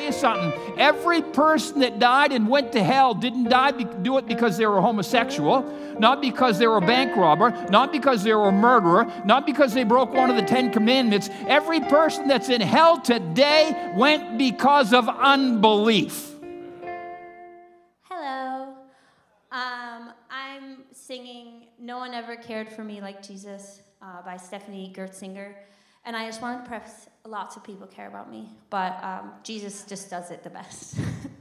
you something. Every person that died and went to hell didn't do it because they were homosexual, not because they were a bank robber, not because they were a murderer, not because they broke one of the 10 Commandments. Every person that's in hell today went because of unbelief. Hello. I'm singing No One Ever Cared for Me Like Jesus by Stephanie Gertzinger. And I just wanted to preface, lots of people care about me, but Jesus just does it the best.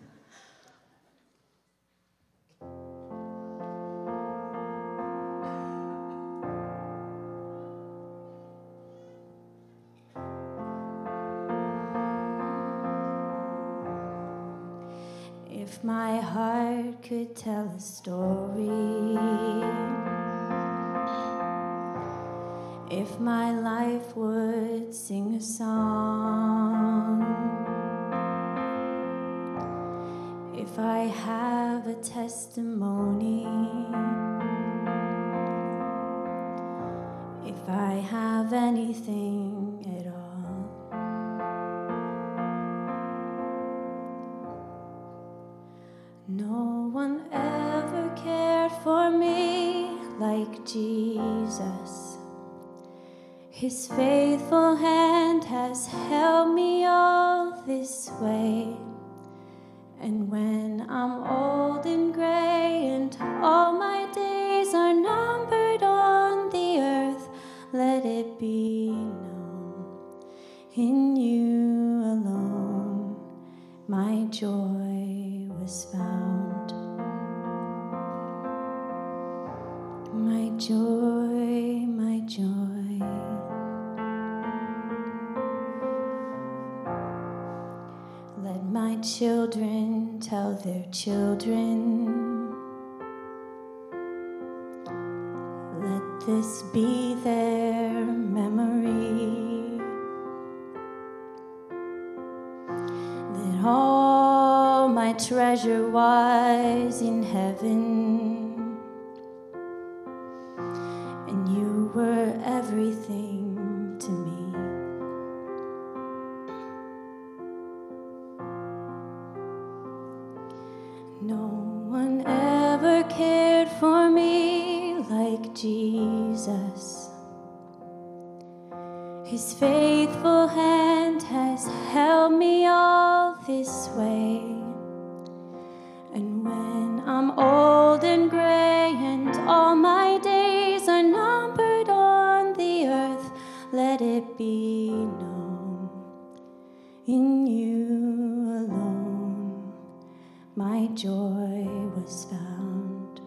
If my heart could tell a story, if my life would sing a song, if I have a testimony, if I have anything at all, no one ever cared for me like Jesus. His faithful hand has held me all this way. And when I'm old and gray and all my days are numbered on the earth, let it be known in you alone my joy was found. My joy, my joy. Let my children tell their children. Let this be their memory. That all my treasure was in heaven, and you were everything to me. No one ever cared for me like Jesus. His faithful hand has held me all this way. And when I'm old and gray and all my days are numbered on the earth, let it be known in you alone my joy was found.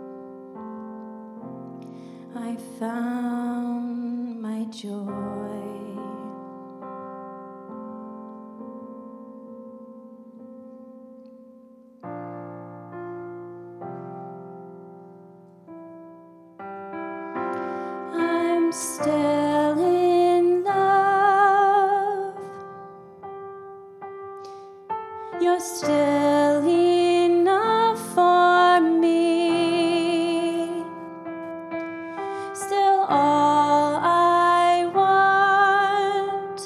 I found my joy. I'm still in love. You're still enough for me. Still all I want.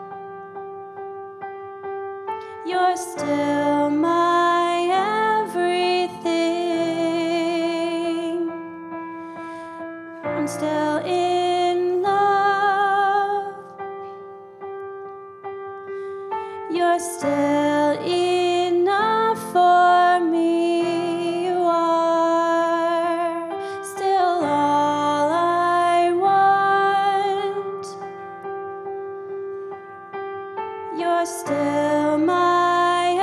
You're still my everything. I'm still in love. You're still enough for me. You are still all I want. You're still my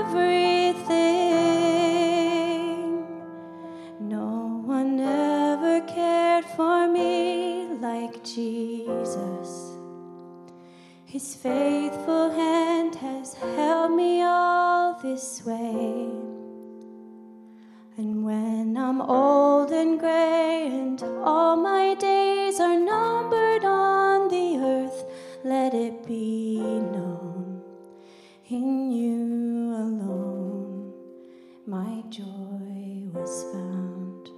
everything. No one ever cared for me like Jesus. His faithful hand has held me all this way. And when I'm old and gray and all my days are numbered on the earth, let it be known in you alone my joy was found.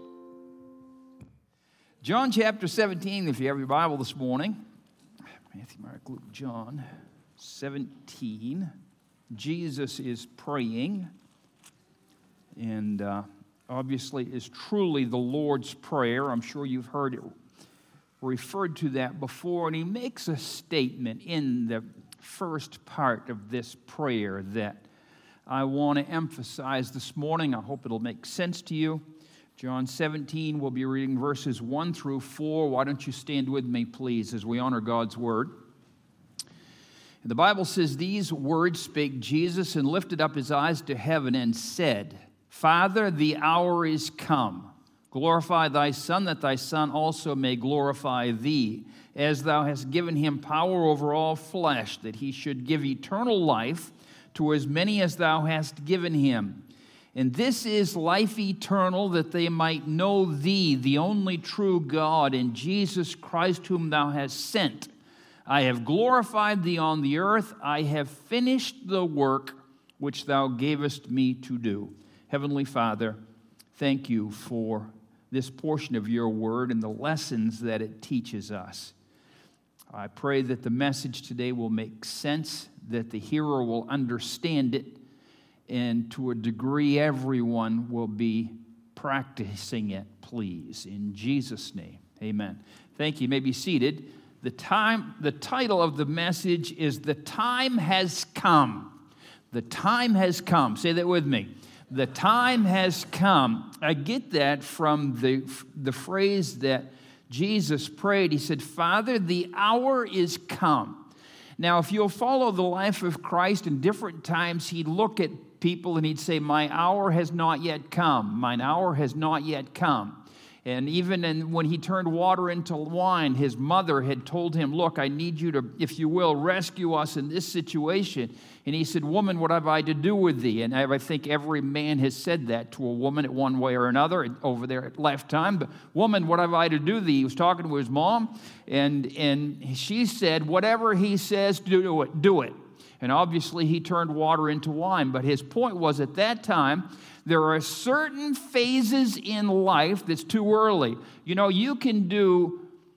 John chapter 17, if you have your Bible this morning. Matthew, Mark, Luke, John 17. Jesus is praying, and obviously is truly the Lord's Prayer. I'm sure you've heard it referred to that before, and he makes a statement in the first part of this prayer that I want to emphasize this morning. I hope it'll make sense to you. John 17, we'll be reading verses 1 through 4. Why don't you stand with me, please, as we honor God's word. And the Bible says, "These words spake Jesus, and lifted up his eyes to heaven, and said, Father, the hour is come. Glorify thy Son, that thy Son also may glorify thee, as thou hast given him power over all flesh, that he should give eternal life to as many as thou hast given him. And this is life eternal, that they might know thee, the only true God, and Jesus Christ, whom thou hast sent. I have glorified thee on the earth. I have finished the work which thou gavest me to do." Heavenly Father, thank you for this portion of your word and the lessons that it teaches us. I pray that the message today will make sense, that the hearer will understand it, and to a degree everyone will be practicing it, please. In Jesus' name, amen. Thank you. You may be seated. The title of the message is "The Time Has Come." The time has come. Say that with me. The time has come. I get that from the phrase that Jesus prayed. He said, "Father, the hour is come." Now, if you'll follow the life of Christ in different times, he'd look at people and he'd say, "My hour has not yet come. Mine hour has not yet come." And even when he turned water into wine, his mother had told him, "Look, I need you to, if you will, rescue us in this situation." And he said, "Woman, what have I to do with thee?" And I think every man has said that to a woman in one way or another over their lifetime. But, "Woman, what have I to do with thee?" He was talking to his mom, and she said, "Whatever he says, do it. And obviously he turned water into wine. But his point was, at that time, there are certain phases in life that's too early. You know, you can do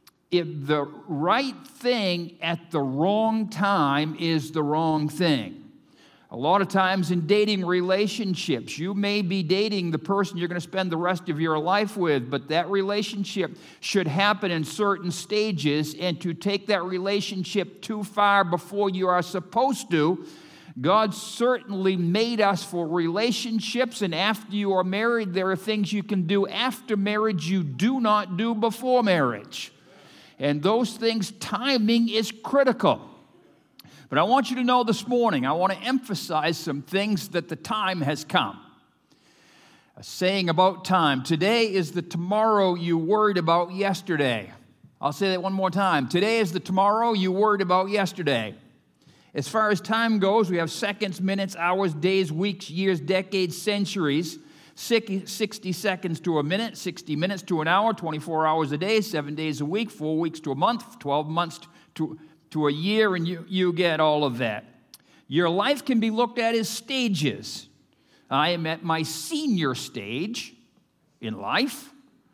the right thing at the wrong time is the wrong thing. A lot of times in dating relationships, you may be dating the person you're going to spend the rest of your life with, but that relationship should happen in certain stages, and to take that relationship too far before you are supposed to, God certainly made us for relationships, and after you are married, there are things you can do after marriage you do not do before marriage. And those things, timing is critical. But I want you to know this morning, I want to emphasize some things that the time has come. A saying about time: today is the tomorrow you worried about yesterday. I'll say that one more time. Today is the tomorrow you worried about yesterday. As far as time goes, we have seconds, minutes, hours, days, weeks, years, decades, centuries. 60 seconds to a minute, 60 minutes to an hour, 24 hours a day, 7 days a week, 4 weeks to a month, 12 months to a year, and you get all of that. Your life can be looked at as stages. I am at my senior stage in life,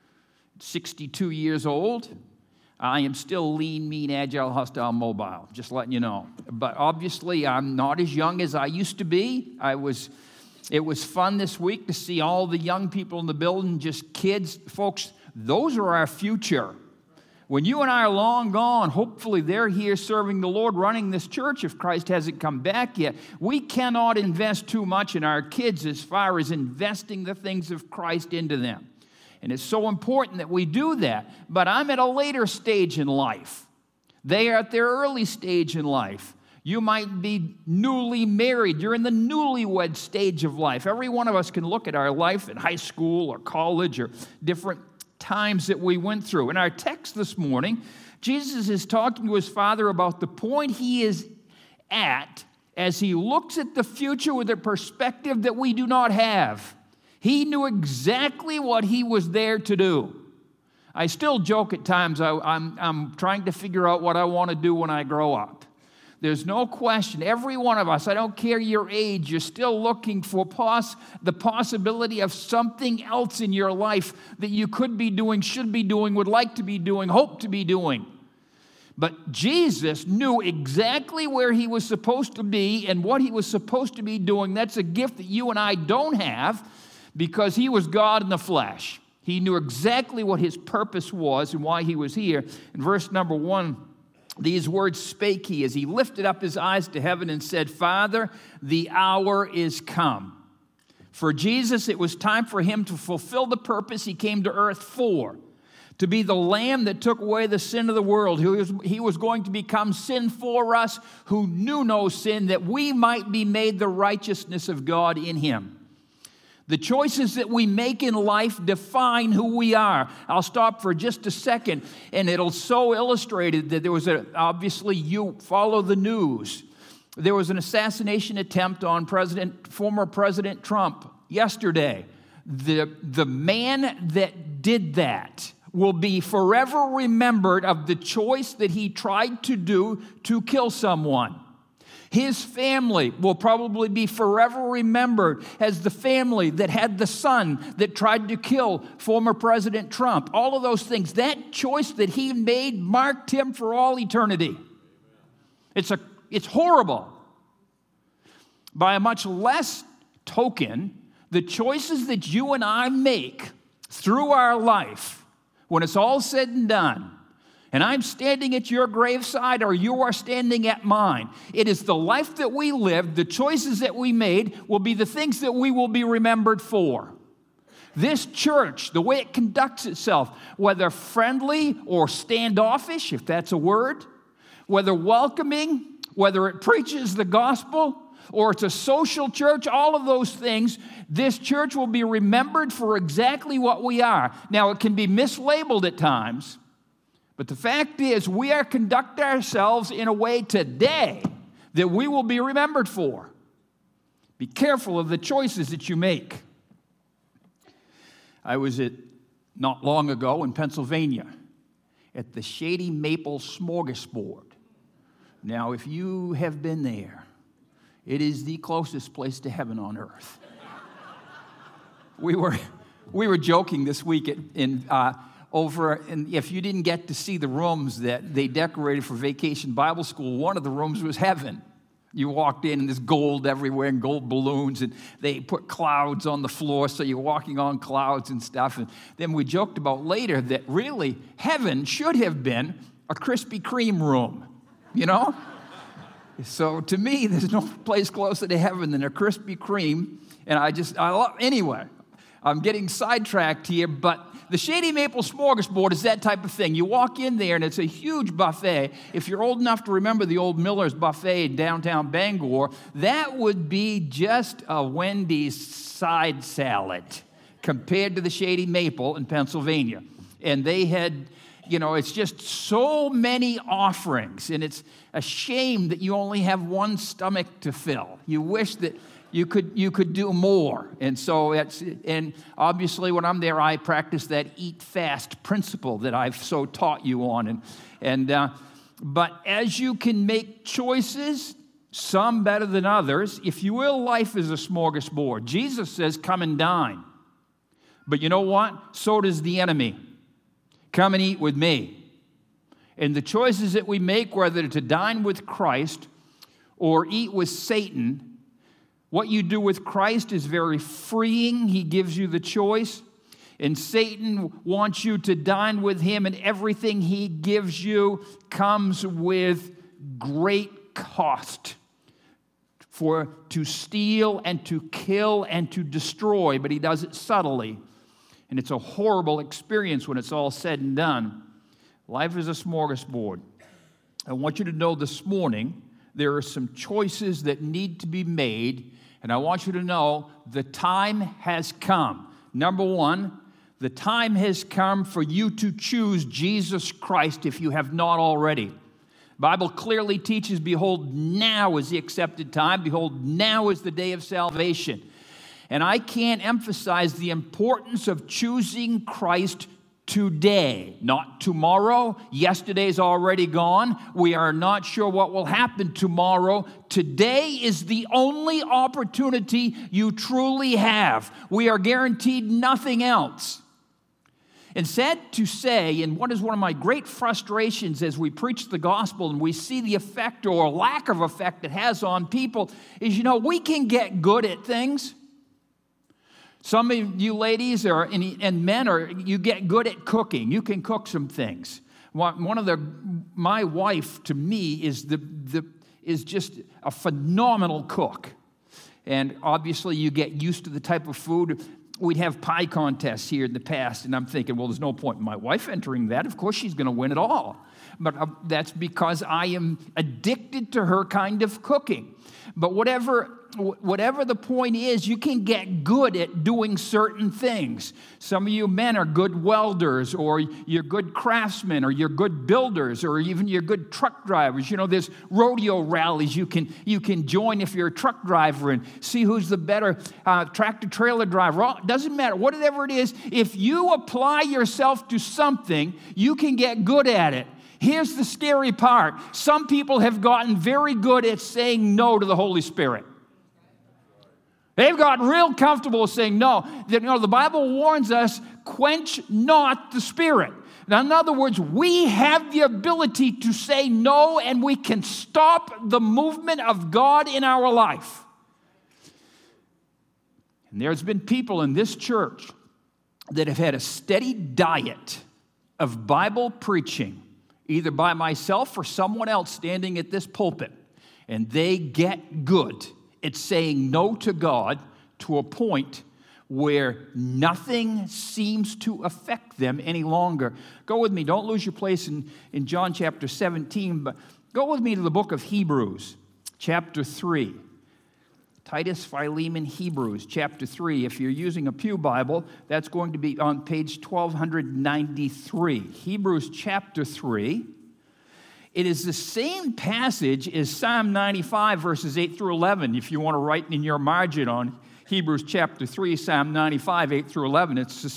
62 years old. I am still lean, mean, agile, hostile, mobile, just letting you know. But obviously, I'm not as young as I used to be. It was fun this week to see all the young people in the building, just kids. Folks, those are our future. When you and I are long gone, hopefully they're here serving the Lord, running this church if Christ hasn't come back yet. We cannot invest too much in our kids as far as investing the things of Christ into them. And it's so important that we do that. But I'm at a later stage in life. They are at their early stage in life. You might be newly married. You're in the newlywed stage of life. Every one of us can look at our life in high school or college or different times that we went through. In our text this morning, Jesus is talking to his Father about the point he is at as he looks at the future with a perspective that we do not have. He knew exactly what he was there to do. I still joke at times, I'm trying to figure out what I want to do when I grow up. There's no question, every one of us, I don't care your age, you're still looking for the possibility of something else in your life that you could be doing, should be doing, would like to be doing, hope to be doing. But Jesus knew exactly where he was supposed to be and what he was supposed to be doing. That's a gift that you and I don't have because he was God in the flesh. He knew exactly what his purpose was and why he was here. In verse number 1, these words spake he as he lifted up his eyes to heaven and said, Father, the hour is come. For Jesus, it was time for him to fulfill the purpose he came to earth for, to be the Lamb that took away the sin of the world. He was going to become sin for us who knew no sin, that we might be made the righteousness of God in him. The choices that we make in life define who we are. I'll stop for just a second, and it'll so illustrate it that there was obviously you follow the news. There was an assassination attempt on former President Trump yesterday. The man that did that will be forever remembered of the choice that he tried to do to kill someone. His family will probably be forever remembered as the family that had the son that tried to kill former President Trump. All of those things, that choice that he made marked him for all eternity. It's horrible. By a much less token, the choices that you and I make through our life, when it's all said and done, and I'm standing at your graveside or you are standing at mine, it is the life that we lived, the choices that we made will be the things that we will be remembered for. This church, the way it conducts itself, whether friendly or standoffish, if that's a word, whether welcoming, whether it preaches the gospel, or it's a social church, all of those things, this church will be remembered for exactly what we are. Now, it can be mislabeled at times, but the fact is we are conducting ourselves in a way today that we will be remembered for. Be careful of the choices that you make. I was not long ago in Pennsylvania at the Shady Maple Smorgasbord. Now, if you have been there, it is the closest place to heaven on earth. We were joking this week and if you didn't get to see the rooms that they decorated for Vacation Bible School, one of the rooms was heaven. You walked in and there's gold everywhere and gold balloons, and they put clouds on the floor, so you're walking on clouds and stuff. And then we joked about later that really heaven should have been a Krispy Kreme room, you know? So to me, there's no place closer to heaven than a Krispy Kreme. And anyway, I'm getting sidetracked here, but the Shady Maple Smorgasbord is that type of thing. You walk in there, and it's a huge buffet. If you're old enough to remember the old Miller's Buffet in downtown Bangor, that would be just a Wendy's side salad compared to the Shady Maple in Pennsylvania. And they had, it's just so many offerings, and it's a shame that you only have one stomach to fill. You wish that you could do more. And so and obviously when I'm there, I practice that eat fast principle that I've so taught you on. But as you can make choices, some better than others, if you will, life is a smorgasbord. Jesus says, come and dine. But you know what? So does the enemy. Come and eat with me. And the choices that we make, whether to dine with Christ or eat with Satan, what you do with Christ is very freeing. He gives you the choice. And Satan wants you to dine with him, and everything he gives you comes with great cost to steal and to kill and to destroy, but he does it subtly. And it's a horrible experience when it's all said and done. Life is a smorgasbord. I want you to know this morning there are some choices that need to be made, and I want you to know the time has come. Number one, the time has come for you to choose Jesus Christ if you have not already. The Bible clearly teaches, behold, now is the accepted time. Behold, now is the day of salvation. And I can't emphasize the importance of choosing Christ today, not tomorrow. Yesterday's already gone. We are not sure what will happen tomorrow. Today is the only opportunity you truly have. We are guaranteed nothing else. And sad to say, and what is one of my great frustrations as we preach the gospel and we see the effect or lack of effect it has on people, is, we can get good at things. Some of you ladies and men you get good at cooking. You can cook some things. My wife, to me, is just a phenomenal cook. And obviously you get used to the type of food. We'd have pie contests here in the past, and I'm thinking, well, there's no point in my wife entering that. Of course she's going to win it all. But that's because I am addicted to her kind of cooking. But whatever the point is, you can get good at doing certain things. Some of you men are good welders, or you're good craftsmen, or you're good builders, or even you're good truck drivers. There's rodeo rallies you can join if you're a truck driver and see who's the better tractor-trailer driver. It doesn't matter. Whatever it is, if you apply yourself to something, you can get good at it. Here's the scary part. Some people have gotten very good at saying no to the Holy Spirit. They've gotten real comfortable saying no. The Bible warns us, quench not the Spirit. Now, in other words, we have the ability to say no, and we can stop the movement of God in our life. And there's been people in this church that have had a steady diet of Bible preaching, either by myself or someone else standing at this pulpit, and they get good at saying no to God to a point where nothing seems to affect them any longer. Go with me. Don't lose your place in John chapter 17, but go with me to the book of Hebrews, chapter 3. Titus, Philemon, Hebrews, chapter 3. If you're using a Pew Bible, that's going to be on page 1293. Hebrews chapter 3. It is the same passage as Psalm 95, verses 8 through 11. If you want to write in your margin on Hebrews chapter 3, Psalm 95, 8 through 11.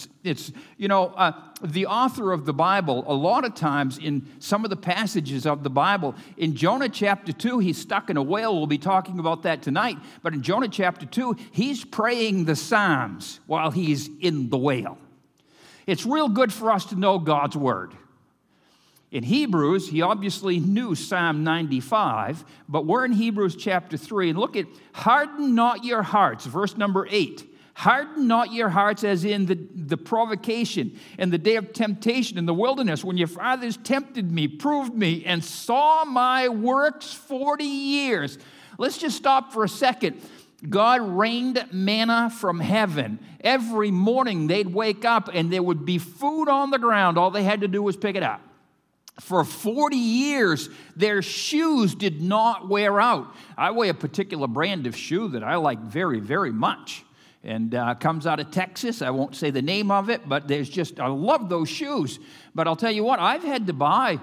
The author of the Bible, a lot of times in some of the passages of the Bible, in Jonah chapter 2, he's stuck in a whale. We'll be talking about that tonight. But in Jonah chapter 2, he's praying the Psalms while he's in the whale. It's real good for us to know God's word. In Hebrews, he obviously knew Psalm 95, but we're in Hebrews chapter 3, and look at, harden not your hearts, verse number 8. Harden not your hearts as in the provocation and the day of temptation in the wilderness, when your fathers tempted me, proved me, and saw my works 40 years. Let's just stop for a second. God rained manna from heaven. Every morning they'd wake up and there would be food on the ground. All they had to do was pick it up. For 40 years, their shoes did not wear out. I wear a particular brand of shoe that I like very, very much. And comes out of Texas. I won't say the name of it, but I love those shoes. But I'll tell you what, I've had to buy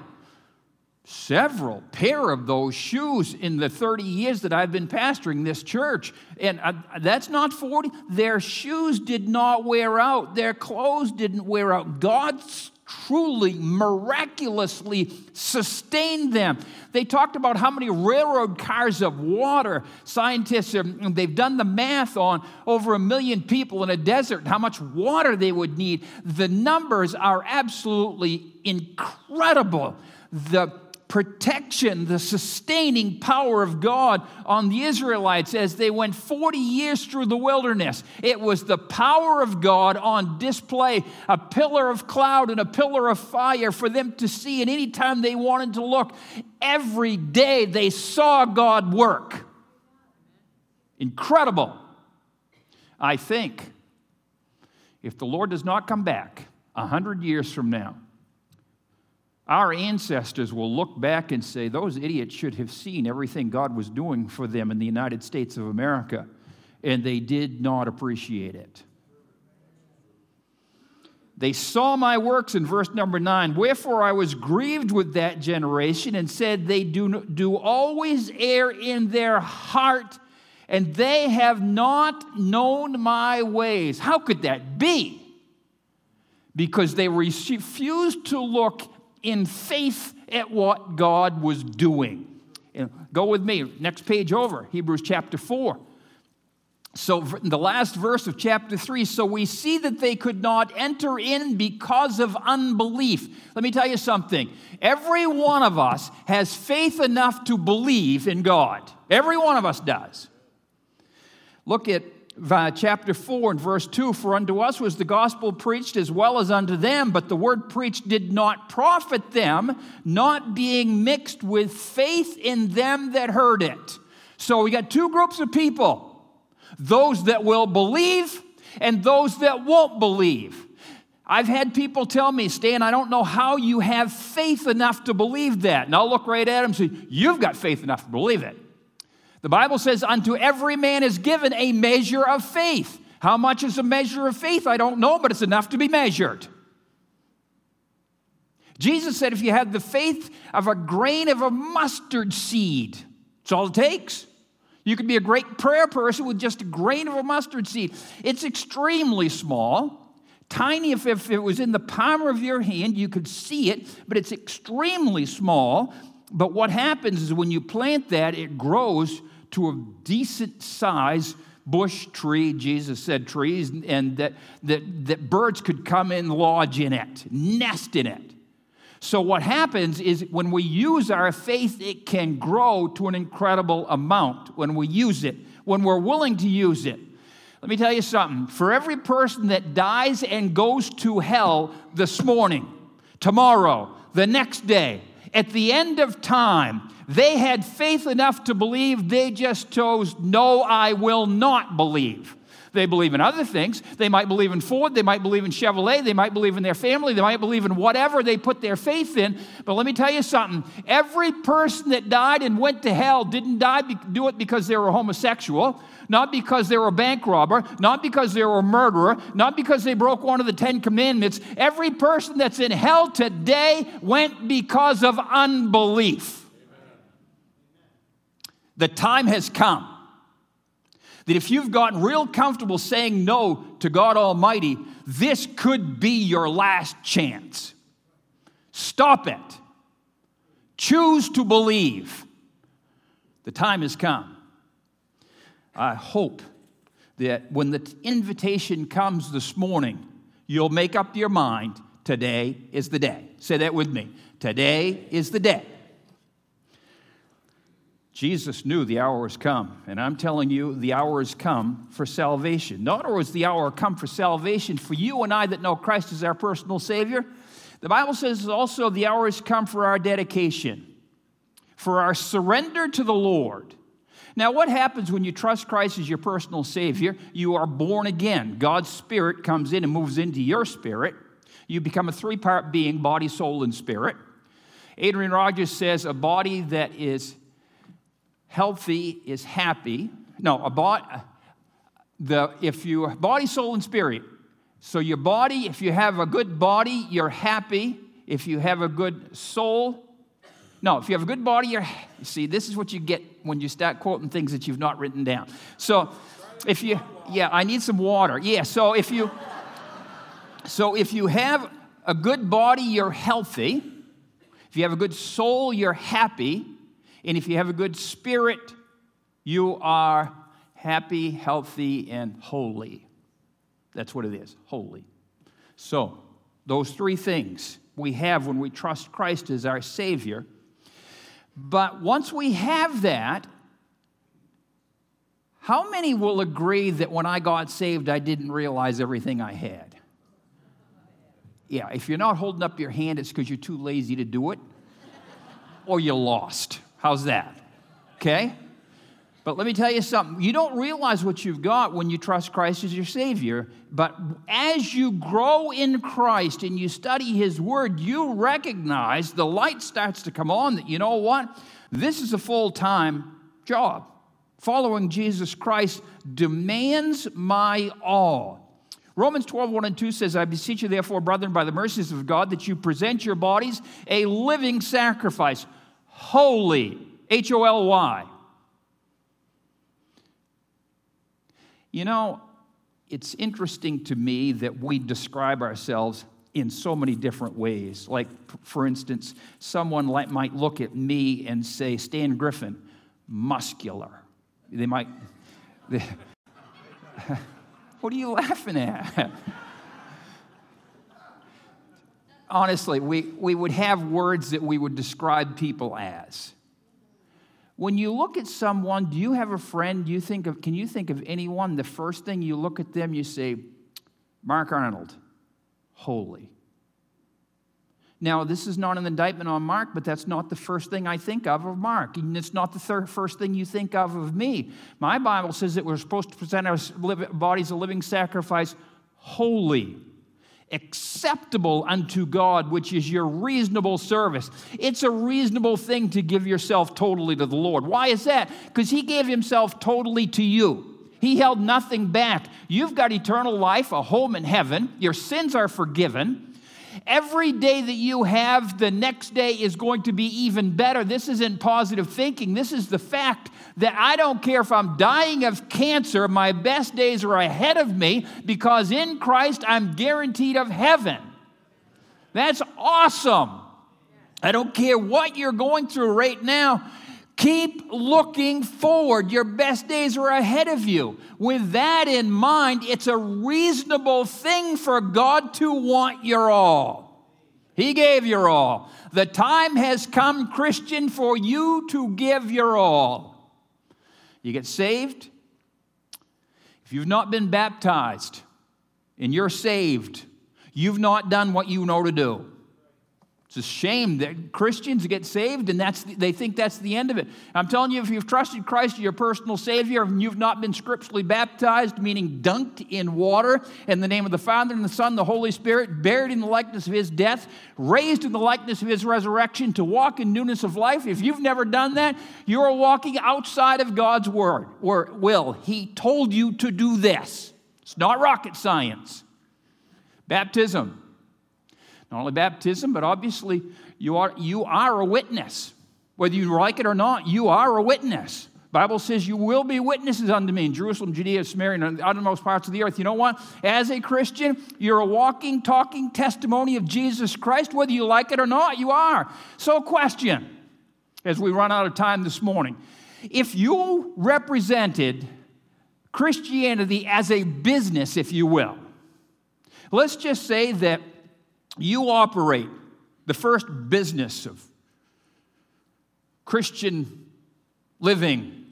several pair of those shoes in the 30 years that I've been pastoring this church. And that's not 40. Their shoes did not wear out. Their clothes didn't wear out. God's truly, miraculously sustained them. They talked about how many railroad cars of water scientists, they've done the math on over 1 million people in a desert, how much water they would need. The numbers are absolutely incredible. The protection, the sustaining power of God on the Israelites as they went 40 years through the wilderness. It was the power of God on display, a pillar of cloud and a pillar of fire for them to see, and anytime they wanted to look, every day they saw God work. Incredible. I think if the Lord does not come back 100 years from now, our ancestors will look back and say, those idiots should have seen everything God was doing for them in the United States of America, and they did not appreciate it. They saw my works in verse number 9. Wherefore I was grieved with that generation and said, they do always err in their heart, and they have not known my ways. How could that be? Because they refused to look in faith at what God was doing. Go with me, next page over, Hebrews chapter 4. So in the last verse of chapter 3, so we see that they could not enter in because of unbelief. Let me tell you something. Every one of us has faith enough to believe in God. Every one of us does. Look at chapter 4 and verse 2. For unto us was the gospel preached as well as unto them, but the word preached did not profit them, not being mixed with faith in them that heard it. So we got two groups of people. Those that will believe and those that won't believe. I've had people tell me, Stan, I don't know how you have faith enough to believe that. And I'll look right at them and say, you've got faith enough to believe it. The Bible says, unto every man is given a measure of faith. How much is a measure of faith? I don't know, but it's enough to be measured. Jesus said, if you have the faith of a grain of a mustard seed, that's all it takes. You could be a great prayer person with just a grain of a mustard seed. It's extremely small, tiny. If it was in the palm of your hand, you could see it, but it's extremely small. But what happens is when you plant that, it grows to a decent size bush tree. Jesus said trees, and that birds could come and lodge in it, nest in it. So what happens is when we use our faith, it can grow to an incredible amount when we use it, when we're willing to use it. Let me tell you something. For every person that dies and goes to hell this morning, tomorrow, the next day, at the end of time, they had faith enough to believe. They just chose, no, I will not believe. They believe in other things. They might believe in Ford. They might believe in Chevrolet. They might believe in their family. They might believe in whatever they put their faith in. But let me tell you something. Every person that died and went to hell didn't do it because they were homosexual, not because they were a bank robber, not because they were a murderer, not because they broke one of the 10 commandments. Every person that's in hell today went because of unbelief. The time has come that if you've gotten real comfortable saying no to God Almighty, this could be your last chance. Stop it. Choose to believe. The time has come. I hope that when the invitation comes this morning, you'll make up your mind, today is the day. Say that with me. Today is the day. Jesus knew the hour has come, and I'm telling you, the hour has come for salvation. Not only has the hour come for salvation for you and I that know Christ as our personal Savior, the Bible says also the hour has come for our dedication, for our surrender to the Lord. Now, what happens when you trust Christ as your personal Savior? You are born again. God's Spirit comes in and moves into your spirit. You become a three-part being, body, soul, and spirit. Adrian Rogers says a body that is healthy is happy. No, if you body, soul, and spirit. So your body, if you have a good body, you're happy. If you have a good soul, if you have a good body, see, this is what you get when you start quoting things that you've not written down. So I need some water. Yeah, so if you have a good body, you're healthy. If you have a good soul, you're happy. And if you have a good spirit, you are happy, healthy, and holy. That's what it is, holy. So, those three things we have when we trust Christ as our Savior. But once we have that, how many will agree that when I got saved, I didn't realize everything I had? Yeah, if you're not holding up your hand, it's because you're too lazy to do it, or you're lost. How's that? Okay? But let me tell you something. You don't realize what you've got when you trust Christ as your Savior. But as you grow in Christ and you study His Word, you recognize the light starts to come on that, you know what? This is a full-time job. Following Jesus Christ demands my all. Romans 12:1-2 says, I beseech you therefore, brethren, by the mercies of God, that you present your bodies a living sacrifice, holy, Holy. You know, it's interesting to me that we describe ourselves in so many different ways. Like, for instance, someone might look at me and say, Stan Griffin, muscular. They might, What are you laughing at? Honestly, we would have words that we would describe people as. When you look at someone, do you have a friend? Can you think of anyone? The first thing you look at them, you say, Mark Arnold, holy. Now, this is not an indictment on Mark, but that's not the first thing I think of Mark. And it's not the first thing you think of me. My Bible says that we're supposed to present our bodies a living sacrifice, holy, acceptable unto God, which is your reasonable service. It's a reasonable thing to give yourself totally to the Lord. Why is that? Because He gave Himself totally to you. He held nothing back. You've got eternal life, a home in heaven. Your sins are forgiven. Every day that you have, the next day is going to be even better. This isn't positive thinking. This is the fact that I don't care if I'm dying of cancer, my best days are ahead of me because in Christ I'm guaranteed of heaven. That's awesome. I don't care what you're going through right now. Keep looking forward. Your best days are ahead of you. With that in mind, it's a reasonable thing for God to want your all. He gave your all. The time has come, Christian, for you to give your all. You get saved. If you've not been baptized and you're saved, you've not done what you know to do. It's a shame that Christians get saved and they think that's the end of it. I'm telling you, if you've trusted Christ as your personal Savior and you've not been scripturally baptized, meaning dunked in water in the name of the Father and the Son and the Holy Spirit, buried in the likeness of His death, raised in the likeness of His resurrection to walk in newness of life, if you've never done that, you're walking outside of God's will. He told you to do this. It's not rocket science. Baptism. Not only baptism, but obviously you are a witness. Whether you like it or not, you are a witness. The Bible says you will be witnesses unto me in Jerusalem, Judea, Samaria, and the uttermost parts of the earth. You know what? As a Christian, you're a walking, talking testimony of Jesus Christ. Whether you like it or not, you are. So question, as we run out of time this morning. If you represented Christianity as a business, if you will, let's just say that you operate the first business of Christian living.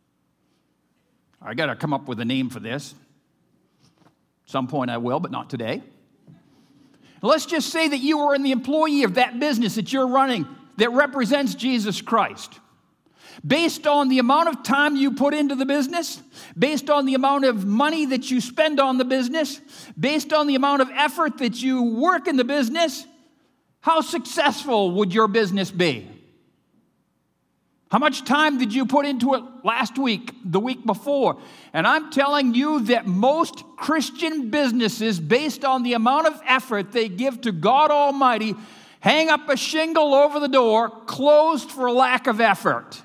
I got to come up with a name for this. At some point I will, but not today. Let's just say that you are in the employee of that business that you're running that represents Jesus Christ. Based on the amount of time you put into the business, based on the amount of money that you spend on the business, based on the amount of effort that you work in the business, how successful would your business be? How much time did you put into it last week, the week before? And I'm telling you that most Christian businesses, based on the amount of effort they give to God Almighty, hang up a shingle over the door, closed for lack of effort.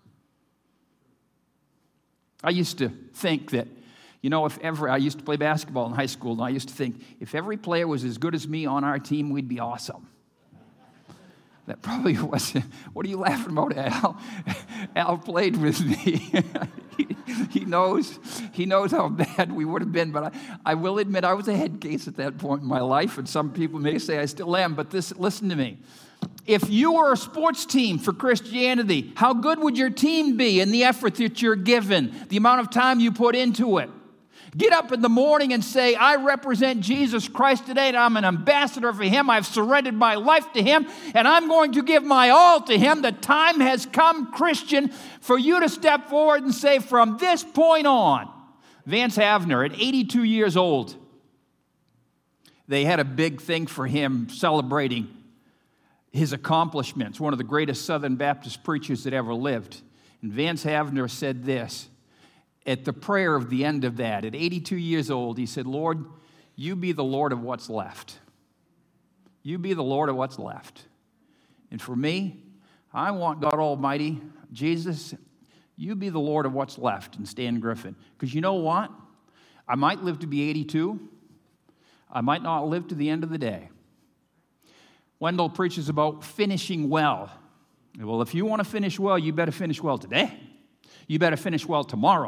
I used to think that, I used to play basketball in high school, and I used to think, if every player was as good as me on our team, we'd be awesome. That probably wasn't. What are you laughing about, Al? Al played with me. He knows how bad we would have been, but I will admit I was a head case at that point in my life, and some people may say I still am, but listen to me. If you were a sports team for Christianity, how good would your team be in the effort that you're given, the amount of time you put into it? Get up in the morning and say, I represent Jesus Christ today, and I'm an ambassador for Him. I've surrendered my life to Him, and I'm going to give my all to Him. The time has come, Christian, for you to step forward and say, from this point on, Vance Havner, at 82 years old, they had a big thing for him celebrating his accomplishments, one of the greatest Southern Baptist preachers that ever lived. And Vance Havner said this, at the prayer of the end of that, at 82 years old, he said, Lord, you be the Lord of what's left. You be the Lord of what's left. And for me, I want God Almighty, Jesus, you be the Lord of what's left in Stan Griffin. Because you know what? I might live to be 82. I might not live to the end of the day. Wendell preaches about finishing well. Well, if you want to finish well, you better finish well today. You better finish well tomorrow.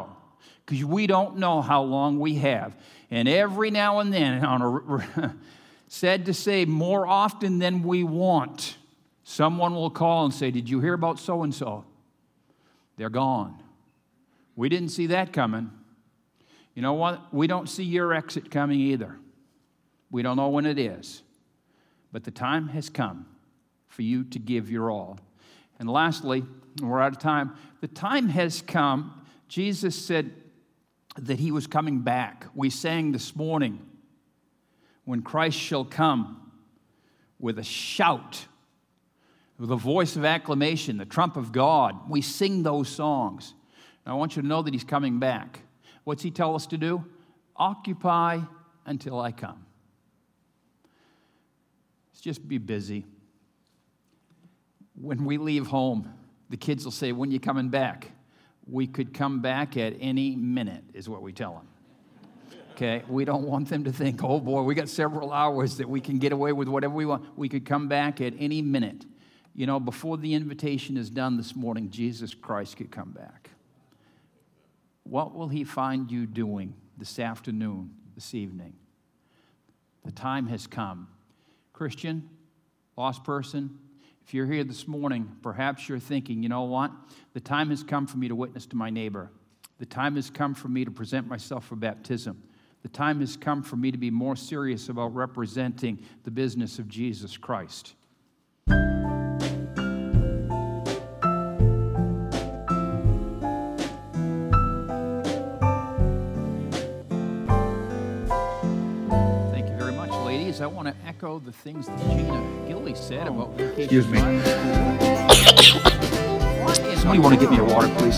because we don't know how long we have. And every now and then, sad to say, more often than we want, someone will call and say, did you hear about so-and-so? They're gone. We didn't see that coming. You know what? We don't see your exit coming either. We don't know when it is. But the time has come for you to give your all. And lastly, we're out of time, the time has come. Jesus said that he was coming back. We sang this morning, when Christ shall come with a shout, with a voice of acclamation, the trump of God. We sing those songs. And I want you to know that he's coming back. What's he tell us to do? Occupy until I come. Let's just be busy. When we leave home, the kids will say, when are you coming back? We could come back at any minute, is what we tell them. Okay? We don't want them to think, oh boy, we got several hours that we can get away with whatever we want. We could come back at any minute. You know, before the invitation is done this morning, Jesus Christ could come back. What will he find you doing this afternoon, this evening? The time has come. Christian, lost person, if you're here this morning, perhaps you're thinking, you know what? The time has come for me to witness to my neighbor. The time has come for me to present myself for baptism. The time has come for me to be more serious about representing the business of Jesus Christ. I want to echo the things that Gina Gilly said about vacation. Excuse me. Somebody want to get me a water, please?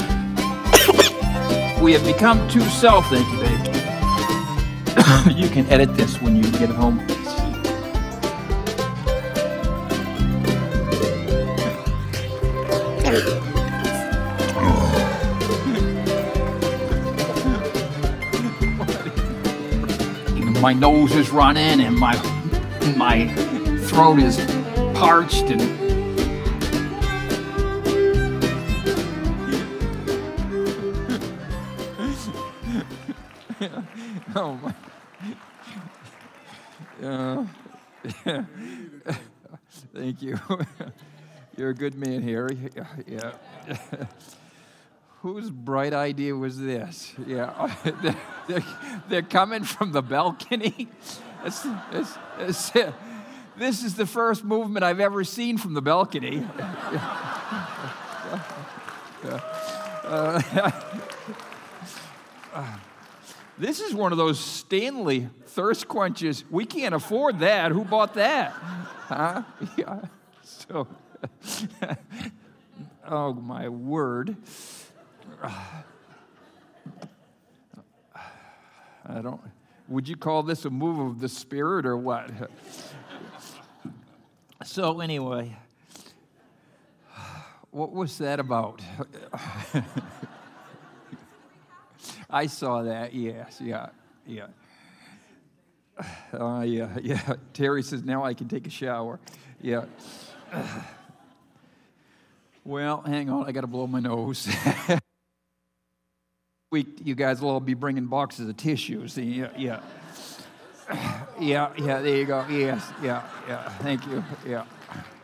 We have become too self, thank you, babe. You can edit this when you get it home. My nose is running and my throat is parched and oh my. Thank you. You're a good man, Harry. Yeah. Whose bright idea was this? Yeah, they're coming from the balcony. This is the first movement I've ever seen from the balcony. This is one of those Stanley thirst quenchers. We can't afford that. Who bought that? Huh? Yeah. So, oh my word. I don't. Would you call this a move of the Spirit or what? So anyway, what was that about? I saw that. Yes, yeah. Yeah. Terry says now I can take a shower. Yeah. Well, hang on. I got to blow my nose. You guys will all be bringing boxes of tissues. Yeah. Yeah, there you go. Yes, yeah. Thank you. Yeah.